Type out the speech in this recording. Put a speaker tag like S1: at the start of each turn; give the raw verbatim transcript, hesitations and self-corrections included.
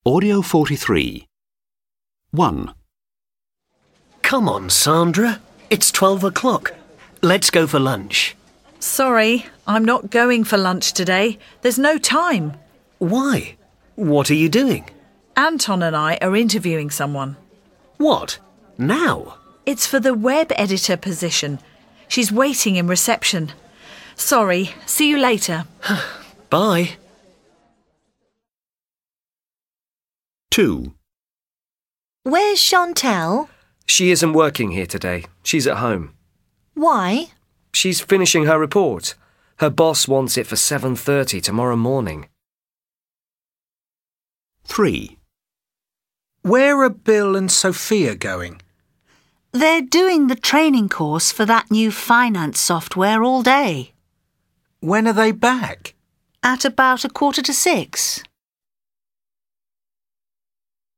S1: Audio forty-three. one.
S2: Come on, Sandra. It's twelve o'clock. Let's go for lunch.
S3: Sorry, I'm not going for lunch today. There's no time.
S2: Why? What are you doing?
S3: Anton and I are interviewing someone.
S2: What? Now?
S3: It's for the web editor position. She's waiting in reception. Sorry, see you later.
S2: Bye.
S1: two.
S4: Where's Chantal?
S5: She isn't working here today. She's at home.
S4: Why?
S5: She's finishing her report. Her boss wants it for seven thirty tomorrow morning.
S1: three.
S6: Where are Bill and Sophia going?
S7: They're doing the training course for that new finance software all day.
S6: When are they back?
S7: At about a quarter to six.